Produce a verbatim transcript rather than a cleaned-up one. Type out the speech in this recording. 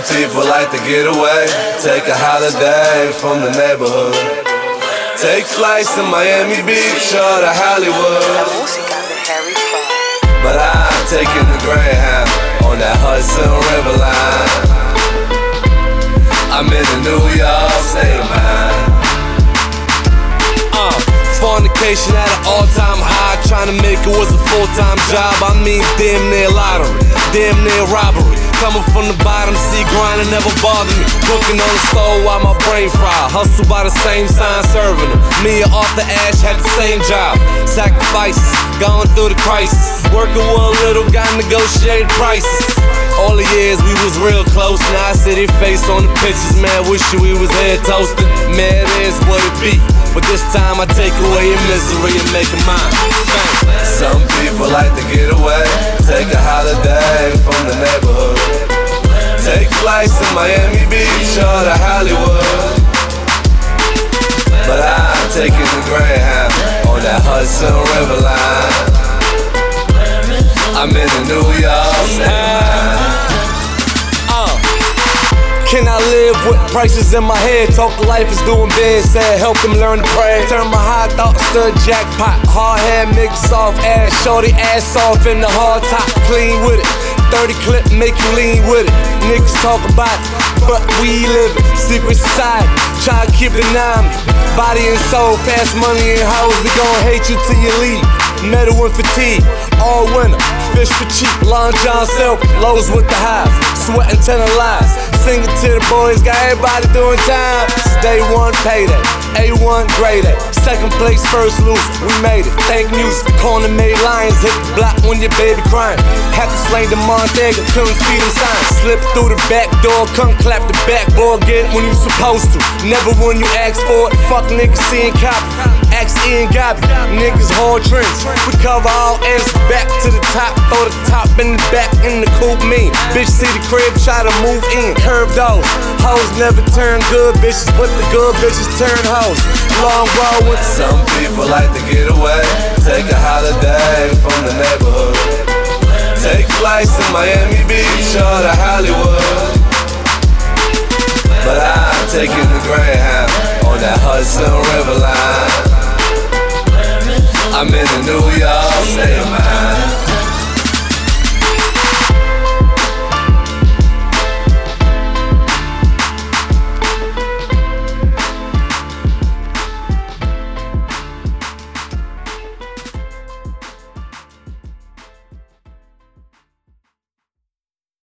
people like to get away, take a holiday from the neighborhood. Take flights to Miami Beach or to Hollywood. But I'm taking the Greyhound on that Hudson River line. I'm in the New York state of mind. Uh, fornication at an all-time high. Trying to make it was a full-time job. I mean damn near lottery, damn near robbery. Coming from the bottom, see grinding never bothered me. Cooking on the stove while my brain fried. Hustle by the same sign serving them. Me and Arthur Ashe had the same job. Sacrifices, going through the crisis. Working with a little guy, negotiated prices. All the years we was real close. Now I see their face on the pictures. Man, wish you we was here toasting. Man, it is what it be. But this time I take away your misery and make it mine. Bang. Some people like to get away, take a holiday from the neighborhood. Take flights to Miami Beach or to Hollywood. But I'm taking the Greyhound on that Hudson River line. I'm in the New York state of mind. Can I live with prices in my head? Talk to life is doing bad, said help them learn to pray. Turn my high thoughts to a jackpot. Hard hand mix off ass, shorty ass off in the hard top. Clean with it, thirty clip make you lean with it. Niggas talk about it, but we live it. Secret society, try to keep it nine. Body and soul, fast money and hoes, we gon' hate you till you leave. Metal and fatigue, all winter, fish for cheap. Long John Silk, lows with the highs, sweating ten lies. Singing to the boys, got everybody doing time. Day one payday, A one grade A. Second place, first loose, we made it. Thank music, corner made lions. Hit the block when your baby crying. Had to slay the Montego, couldn't feed him signs. Slip through the back door, come clap the backboard. Get it when you supposed to, never when you ask for it. Fuck niggas seeing copy, ask Ian Gabby. Niggas hard trends, we cover all ends. Back to the top, throw the top in the back in the coupe mean. Bitch see the crib, try to move in. Curve those, hoes never turn good bitches, but the good bitches turn hoes. Long road with some people like to get away, take a holiday from the neighborhood. Take flights to Miami Beach or to Hollywood. But I'm taking the Greyhound on that Hudson River line. I'm in the New York state of mind.